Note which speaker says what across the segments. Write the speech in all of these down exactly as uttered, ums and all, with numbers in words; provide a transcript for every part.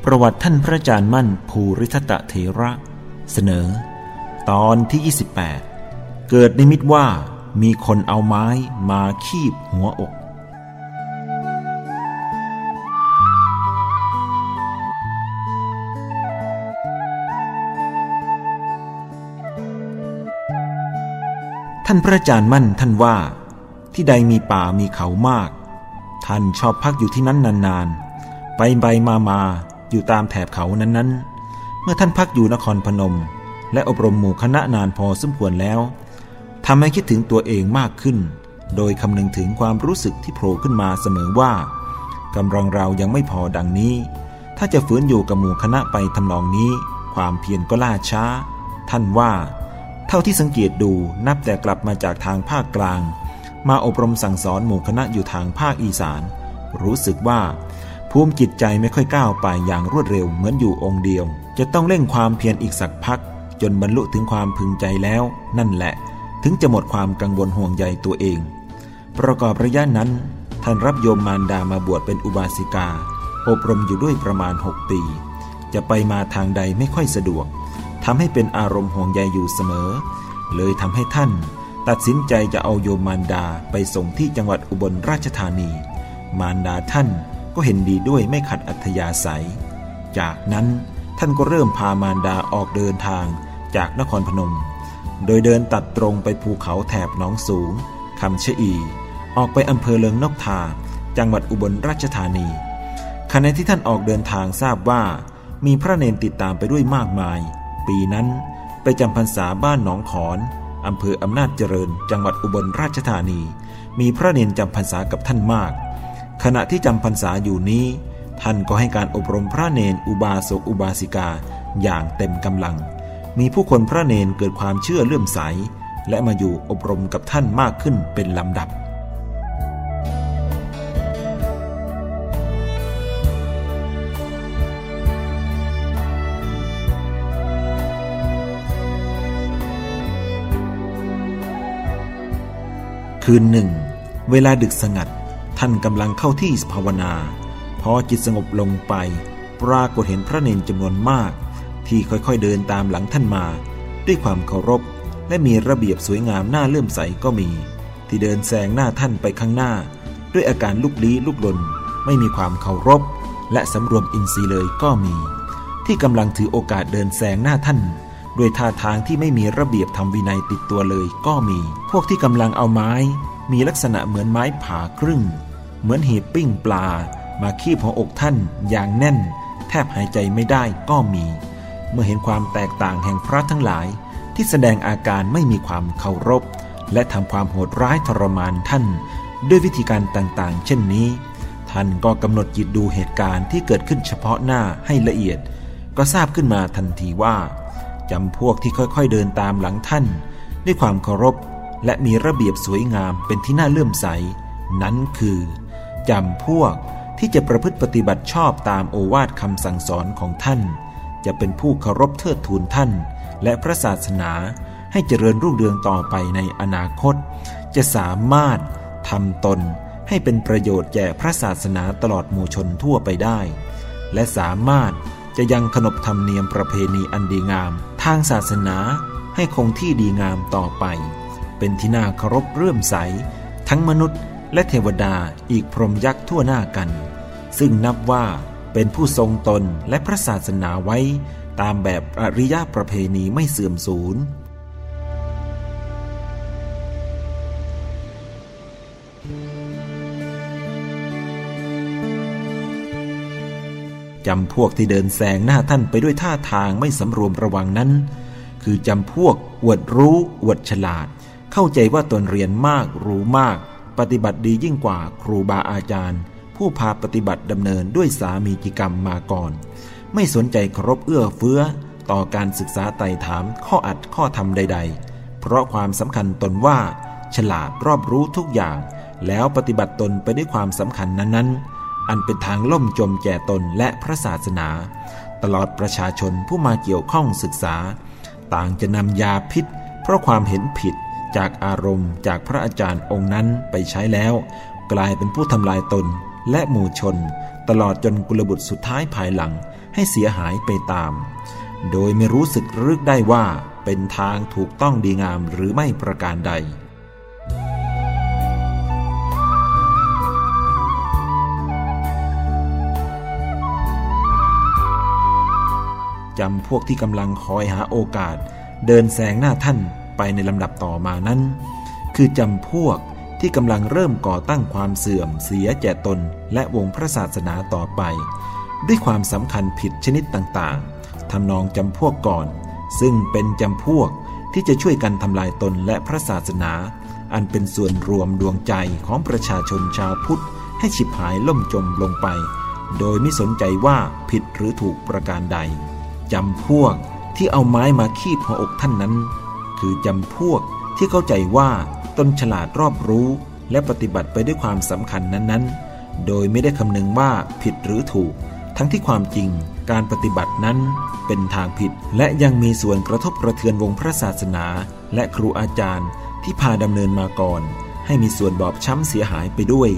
Speaker 1: ประวัติท่านพระอาจารย์มั่นภูริทัตเถระเสนอตอนที่ยี่สิบแปดเกิดนิมิตว่ามีคนเอาไม้มาคีบหัวอกท่านพระอาจารย์มั่นท่านว่าที่ใดมีป่ามีเขามากท่านชอบพักอยู่ที่นั้นนานๆไปไปมามาอยู่ตามแถบเขานั้นๆเมื่อท่านพักอยู่นครพนมและอบรมหมู่คณะนานพอสมควรแล้วทำให้คิดถึงตัวเองมากขึ้นโดยคำนึงถึงความรู้สึกที่โผล่ขึ้นมาเสมอว่ากำลังเรายังไม่พอดังนี้ถ้าจะฝืนอยู่กับหมู่คณะไปทำนองนี้ความเพียรก็ล่าช้าท่านว่าเท่าที่สังเกตดูนับแต่กลับมาจากทางภาคกลางมาอบรมสั่งสอนหมู่คณะอยู่ทางภาคอีสานรู้สึกว่าภูมิจิตใจไม่ค่อยก้าวไปอย่างรวดเร็วเหมือนอยู่องค์เดียวจะต้องเร่งความเพียรอีกสักพักจนบรรลุถึงความพึงใจแล้วนั่นแหละถึงจะหมดความกังวลห่วงใยตัวเองประกอบระยะนั้นท่านรับโยมมารดามาบวชเป็นอุบาสิกาอบรมอยู่ด้วยประมาณหกปีจะไปมาทางใดไม่ค่อยสะดวกทำให้เป็นอารมณ์ห่วงใยอยู่เสมอเลยทำให้ท่านตัดสินใจจะเอาโยมมารดาไปส่งที่จังหวัดอุบลราชธานีมารดาท่านก็เห็นดีด้วยไม่ขัดอัธยาศัยจากนั้นท่านก็เริ่มพามารดาออกเดินทางจากนครพนมโดยเดินตัดตรงไปภูเขาแถบหนองสูงคำชะอีออกไปอำเภอเลิงนกทาจังหวัดอุบลราชธานีขณะที่ท่านออกเดินทางทราบว่ามีพระเนนติดตามไปด้วยมากมายปีนั้นไปจำพรรษาบ้านหนองขอนอำเภออำนาจเจริญจังหวัดอุบลราชธานีมีพระเนนจำพรรษากับท่านมากขณะที่จำพรรษาอยู่นี้ท่านก็ให้การอบรมพระเนนอุบาสกอุบาสิกาอย่างเต็มกำลังมีผู้คนพระเนนเกิดความเชื่อเลื่อมใสและมาอยู่อบรมกับท่านมากขึ้นเป็นลำดับคืนหนึ่งเวลาดึกสงัดท่านกำลังเข้าที่ภาวนาพอจิตสงบลงไปปรากฏเห็นพระเนนจำนวนมากที่ค่อยๆเดินตามหลังท่านมาด้วยความเคารพและมีระเบียบสวยงามน่าเลื่อมใสก็มีที่เดินแซงหน้าท่านไปข้างหน้าด้วยอาการลุกลี้ลุกลนไม่มีความเคารพและสำรวมอินทรีย์เลยก็มีที่กำลังถือโอกาสเดินแซงหน้าท่านด้วยท่าทางที่ไม่มีระเบียบธรรมวินัยติดตัวเลยก็มีพวกที่กำลังเอาไม้มีลักษณะเหมือนไม้ผ่าครึ่งเหมือนหีบปิ้งปลามาคีบหัวอกท่านอย่างแน่นแทบหายใจไม่ได้ก็มีเมื่อเห็นความแตกต่างแห่งพระทั้งหลายที่แสดงอาการไม่มีความเคารพและทำความโหดร้ายทรมานท่านด้วยวิธีการต่างๆเช่นนี้ท่านก็กำหนดจิตดูเหตุการณ์ที่เกิดขึ้นเฉพาะหน้าให้ละเอียดก็ทราบขึ้นมาทันทีว่าจำพวกที่ค่อยๆเดินตามหลังท่านด้วยความเคารพและมีระเบียบสวยงามเป็นที่น่าเลื่อมใสนั้นคือจำพวกที่จะประพฤติปฏิบัติชอบตามโอวาทคำสั่งสอนของท่านจะเป็นผู้เคารพเทิดทูนท่านและพระศาสนาให้เจริญรุ่งเรืองต่อไปในอนาคตจะสามารถทำตนให้เป็นประโยชน์แก่พระศาสนาตลอดหมู่ชนทั่วไปได้และสามารถจะยังขนบธรรมเนียมประเพณีอันดีงามทางศาสนาให้คงที่ดีงามต่อไปเป็นที่น่าเคารพเลื่อมใสทั้งมนุษย์และเทวดาอีกพรหมยักษ์ทั่วหน้ากันซึ่งนับว่าเป็นผู้ทรงตนและพระศาสนาไว้ตามแบบอริยประเพณีไม่เสื่อมสูญจำพวกที่เดินแซงหน้าท่านไปด้วยท่าทางไม่สำรวมระวังนั้นคือจำพวกอวดรู้อวดฉลาดเข้าใจว่าตนเรียนมากรู้มากปฏิบัติดียิ่งกว่าครูบาอาจารย์ผู้พาปฏิบัติดำเนินด้วยสามีจิกรรมมาก่อนไม่สนใจเคารพเอื้อเฟื้อต่อการศึกษาไต่ถามข้ออัดข้อธรรมใดๆเพราะความสำคัญตนว่าฉลาดรอบรู้ทุกอย่างแล้วปฏิบัติตนไปด้วยความสำคัญนั้นๆอันเป็นทางล่มจมแก่ตนและพระศาสนาตลอดประชาชนผู้มาเกี่ยวข้องศึกษาต่างจะนำยาพิษเพราะความเห็นผิดจากอารมณ์จากพระอาจารย์องค์นั้นไปใช้แล้วกลายเป็นผู้ทำลายตนและหมู่ชนตลอดจนกุลบุตรสุดท้ายภายหลังให้เสียหายไปตามโดยไม่รู้สึกรึกได้ว่าเป็นทางถูกต้องดีงามหรือไม่ประการใดจำพวกที่กำลังคอยหาโอกาสเดินแซงหน้าท่านไปในลำดับต่อมานั้นคือจำพวกที่กำลังเริ่มก่อตั้งความเสื่อมเสียแก่ตนและวงพระศาสนาต่อไปด้วยความสำคัญผิดชนิดต่างๆทำนองจำพวกก่อนซึ่งเป็นจำพวกที่จะช่วยกันทำลายตนและพระศาสนาอันเป็นส่วนรวมดวงใจของประชาชนชาวพุทธให้ฉิบหายล่มจมลงไปโดยไม่สนใจว่าผิดหรือถูกประการใดจำพวกที่เอาไม้มาคีบหัวอกท่านนั้นคือจำพวกที่เข้าใจว่าตนฉลาดรอบรู้และปฏิบัติไปด้วยความสำคัญนั้นๆโดยไม่ได้คำนึงว่าผิดหรือถูกทั้งที่ความจริงการปฏิบัตินั้นเป็นทางผิดและยังมีส่วนกระทบกระเทือนวงพระศาสนาและครูอาจารย์ที่พาดำเนินมาก่อนให้มีส่วนบอบช้ำเสียหายไปด้วย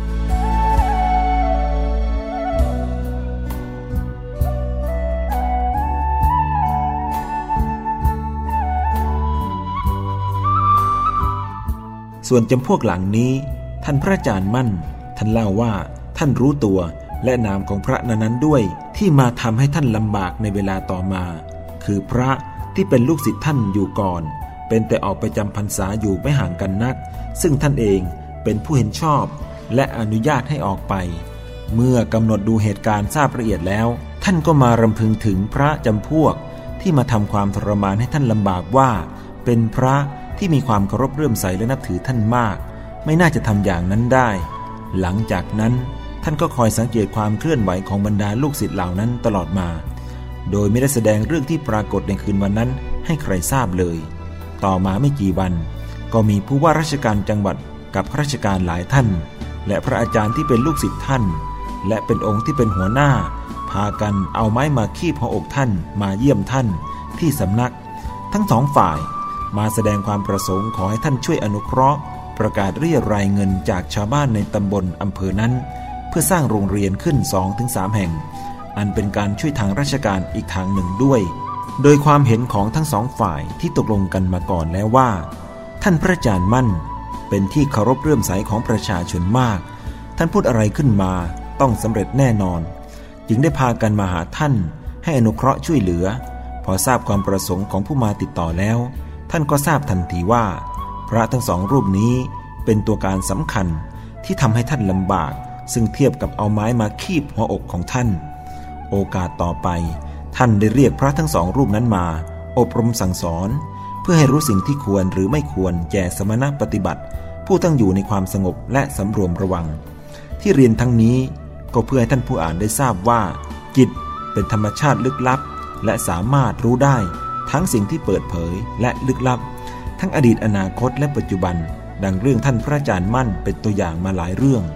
Speaker 1: ส่วนจำพวกหลังนี้ท่านพระอาจารย์มั่นท่านเล่าว่าท่านรู้ตัวและนามของพระนั้นๆด้วยที่มาทำให้ท่านลำบากในเวลาต่อมาคือพระที่เป็นลูกศิษย์ท่านอยู่ก่อนเป็นแต่ออกไปจำพรรษาอยู่ไม่ห่างกันนักซึ่งท่านเองเป็นผู้เห็นชอบและอนุญาตให้ออกไปเมื่อกำหนดดูเหตุการณ์ทราบละเอียดแล้วท่านก็มารำพึงถึงพระจำพวกที่มาทำความทรมานให้ท่านลำบากว่าเป็นพระที่มีความเคารพเลื่อมใสและนับถือท่านมากไม่น่าจะทำอย่างนั้นได้หลังจากนั้นท่านก็คอยสังเกตความเคลื่อนไหวของบรรดาลูกศิษย์เหล่านั้นตลอดมาโดยไม่ได้แสดงเรื่องที่ปรากฏในคืนวันนั้นให้ใครทราบเลยต่อมาไม่กี่วันก็มีผู้ว่าราชการจังหวัดกับข้าราชการหลายท่านและพระอาจารย์ที่เป็นลูกศิษย์ท่านและเป็นองค์ที่เป็นหัวหน้าพากันเอาไม้มาคีบหัวอกท่านมาเยี่ยมท่านที่สำนักทั้งสองฝ่ายมาแสดงความประสงค์ขอให้ท่านช่วยอนุเคราะห์ประกาศเรียรายเงินจากชาวบ้านในตำบลอำเภอนั้นเพื่อสร้างโรงเรียนขึ้น สองถึงสาม แห่งอันเป็นการช่วยทางราชการอีกทางหนึ่งด้วยโดยความเห็นของทั้งสองฝ่ายที่ตกลงกันมาก่อนแล้วว่าท่านพระอาจารย์มั่นเป็นที่เคารพเลื่อมใสของประชาชนมากท่านพูดอะไรขึ้นมาต้องสำเร็จแน่นอนจึงได้พากันมาหาท่านให้อนุเคราะห์ช่วยเหลือพอทราบความประสงค์ของผู้มาติดต่อแล้วท่านก็ทราบทันทีว่าพระทั้งสองรูปนี้เป็นตัวการสำคัญที่ทำให้ท่านลำบากซึ่งเทียบกับเอาไม้มาคีบหัวอกของท่านโอกาสต่อไปท่านได้เรียกพระทั้งสองรูปนั้นมาอบรมสั่งสอนเพื่อให้รู้สิ่งที่ควรหรือไม่ควรแก่สมณปฏิบัติผู้ตั้งอยู่ในความสงบและสำรวมระวังที่เรียนทั้งนี้ก็เพื่อให้ท่านผู้อ่านได้ทราบว่าจิตเป็นธรรมชาติลึกลับและสามารถรู้ได้ทั้งสิ่งที่เปิดเผยและลึกลับทั้งอดีตอนาคตและปัจจุบันดังเรื่องท่านพระอาจารย์มั่นเป็นตัวอย่างมาหลายเรื่อง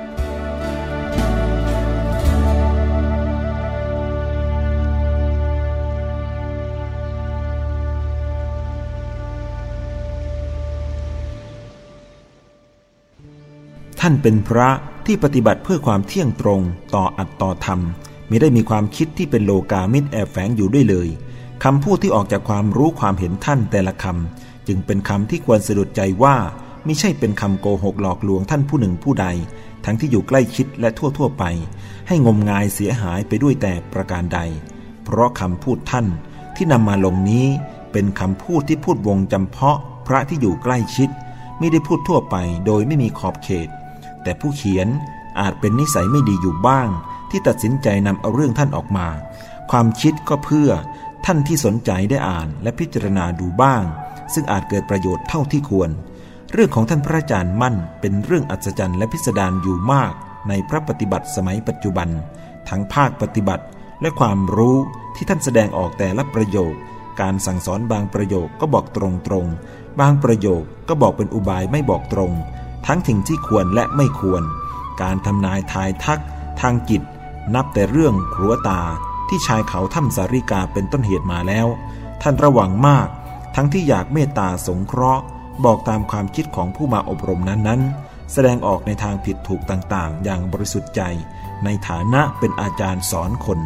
Speaker 1: ท่านเป็นพระที่ปฏิบัติเพื่อความเที่ยงตรงต่ออัตต่อธรรมมิได้มีความคิดที่เป็นโลกามิตรแอบแฝงอยู่ด้วยเลยคำพูดที่ออกจากความรู้ความเห็นท่านแต่ละคำจึงเป็นคำที่ควรสะดุดใจว่าไม่ใช่เป็นคำโกหกหลอกลวงท่านผู้หนึ่งผู้ใดทั้งที่อยู่ใกล้ชิดและทั่วๆไปให้งมงายเสียหายไปด้วยแต่ประการใดเพราะคำพูดท่านที่นำมาลงนี้เป็นคำพูดที่พูดวงจำเพาะพระที่อยู่ใกล้ชิดไม่ได้พูดทั่วไปโดยไม่มีขอบเขตแต่ผู้เขียนอาจเป็นนิสัยไม่ดีอยู่บ้างที่ตัดสินใจนำเอาเรื่องท่านออกมาความคิดก็เพื่อท่านที่สนใจได้อ่านและพิจารณาดูบ้างซึ่งอาจเกิดประโยชน์เท่าที่ควรเรื่องของท่านพระอาจารย์มั่นเป็นเรื่องอัศจรรย์และพิสดารอยู่มากในพระปฏิบัติสมัยปัจจุบันทั้งภาคปฏิบัติและความรู้ที่ท่านแสดงออกแต่ละประโยคการสั่งสอนบางประโยคก็บอกตรงๆบางประโยคก็บอกเป็นอุบายไม่บอกตรงทั้งสิ่งที่ควรและไม่ควรการทำนายทายทักทางจิตนับแต่เรื่องครัวตาที่ชายเขาถ้ำสาริกาเป็นต้นเหตุมาแล้วท่านระวังมากทั้งที่อยากเมตตาสงเคราะห์บอกตามความคิดของผู้มาอบรมนั้นๆแสดงออกในทางผิดถูกต่างๆอย่างบริสุทธิ์ใจในฐานะเป็นอาจารย์สอนคน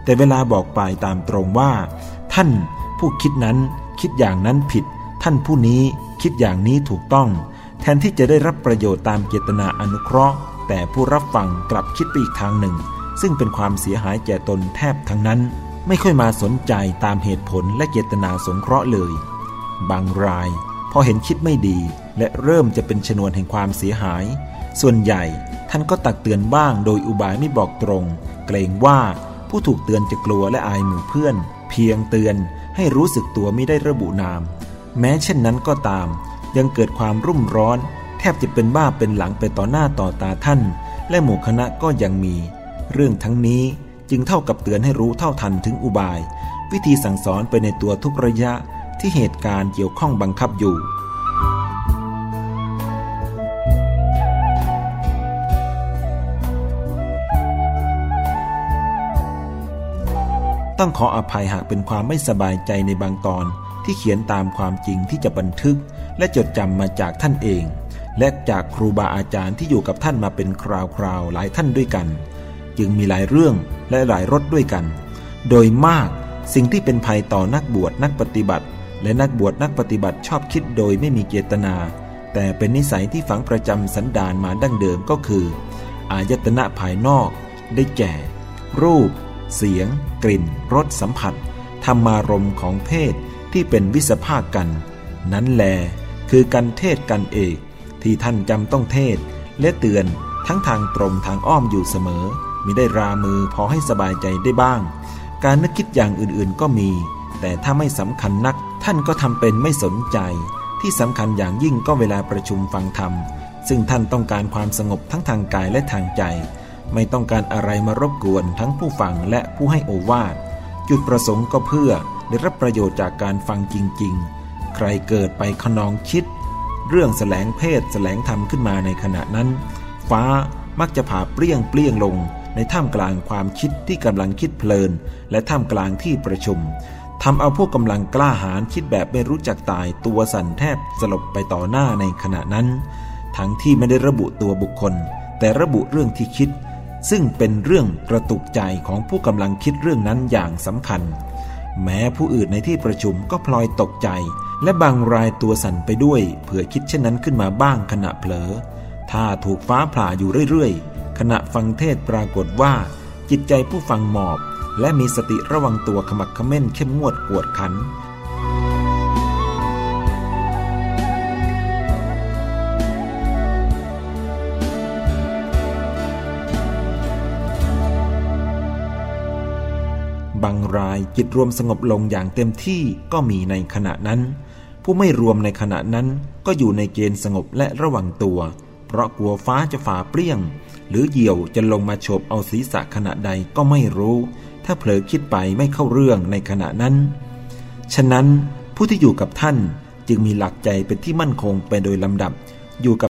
Speaker 1: แต่เวลาบอกไปตามตรงว่าท่านผู้คิดนั้นคิดอย่างนั้นผิดท่านผู้นี้คิดอย่างนี้ถูกต้องแทนที่จะได้รับประโยชน์ตามเจตนาอนุเคราะห์แต่ผู้รับฟังกลับคิดไปอีกทางหนึ่งซึ่งเป็นความเสียหายแก่ตนแทบทั้งนั้นไม่ค่อยมาสนใจตามเหตุผลและเจตนาสงเคราะห์เลยบางรายพอเห็นคิดไม่ดีและเริ่มจะเป็นชนวนแห่งความเสียหายส่วนใหญ่ท่านก็ตักเตือนบ้างโดยอุบายไม่บอกตรงเกรงว่าผู้ถูกเตือนจะกลัวและอายหมู่เพื่อนเพียงเตือนให้รู้สึกตัวไม่ได้ระบุนามแม้เช่นนั้นก็ตามยังเกิดความรุ่มร้อนแทบจะเป็นบ้าเป็นหลังไปต่อหน้าต่อตาท่านและหมู่คณะก็ยังมีเรื่องทั้งนี้จึงเท่ากับเตือนให้รู้เท่าทันถึงอุบายวิธีสั่งสอนไปในตัวทุกระยะที่เหตุการณ์เกี่ยวข้องบังคับอยู่ต้องขออภัยหากเป็นความไม่สบายใจในบางตอนที่เขียนตามความจริงที่จะบันทึกและจดจำมาจากท่านเองและจากครูบาอาจารย์ที่อยู่กับท่านมาเป็นคราวๆหลายท่านด้วยกันจึงมีหลายเรื่องและหลายรสด้วยกันโดยมากสิ่งที่เป็นภัยต่อนักบวชนักปฏิบัติและนักบวชนักปฏิบัติชอบคิดโดยไม่มีเจตนาแต่เป็นนิสัยที่ฝังประจำสันดานมาดั้งเดิมก็คืออายตนะภายนอกได้แก่รูปเสียงกลิ่นรสสัมผัสธรรมารมณ์ของเพศที่เป็นวิสภาคกันนั้นแลคือการเทศกันเอกที่ท่านจำต้องเทศและเตือนทั้งทางตรงทางอ้อมอยู่เสมอมิได้รามือพอให้สบายใจได้บ้างการนึกคิดอย่างอื่นๆก็มีแต่ถ้าไม่สำคัญนักท่านก็ทำเป็นไม่สนใจที่สำคัญอย่างยิ่งก็เวลาประชุมฟังธรรมซึ่งท่านต้องการความสงบทั้งทางกายและทางใจไม่ต้องการอะไรมารบกวนทั้งผู้ฟังและผู้ให้โอวาทจุดประสงค์ก็เพื่อได้รับประโยชน์จากการฟังจริงๆใครเกิดไปขนองคิดเรื่องแสลงเพศแสลงธรรมขึ้นมาในขณะนั้นฟ้ามักจะผ่าเปรี้ยงเปรี้ยงลงในท่ามกลางความคิดที่กำลังคิดเพลินและท่ามกลางที่ประชุมทำเอาพวกกำลังกล้าหาญคิดแบบไม่รู้จักตายตัวสั่นแทบสลบไปต่อหน้าในขณะนั้นทั้งที่ไม่ได้ระบุตัวบุคคลแต่ระบุเรื่องที่คิดซึ่งเป็นเรื่องกระตุกใจของผู้กำลังคิดเรื่องนั้นอย่างสำคัญแม้ผู้อื่นในที่ประชุมก็พลอยตกใจและบางรายตัวสั่นไปด้วยเผื่อคิดเช่นนั้นขึ้นมาบ้างขณะเผลอถ้าถูกฟ้าผ่าอยู่เรื่อยๆขณะฟังเทศปรากฏว่าจิตใจผู้ฟังหมอบและมีสติระวังตัวขมักเขม้นเข้มงวดกวดขันบางรายจิตรวมสงบลงอย่างเต็มที่ก็มีในขณะนั้นผู้ไม่รวมในขณะนั้นก็อยู่ในเกณฑ์สงบและระวังตัวเพราะกลัวฟ้าจะฝ่าเปรี้ยงหรือเหยี่ยวจะลงมาโฉบเอาศีรษะขณะใดก็ไม่รู้ถ้าเผลอคิดไปไม่เข้าเรื่องในขณะนั้นฉะนั้นผู้ที่อยู่กับท่านจึงมีหลักใจเป็นที่มั่นคงไปโดยลำดับอยู่กับ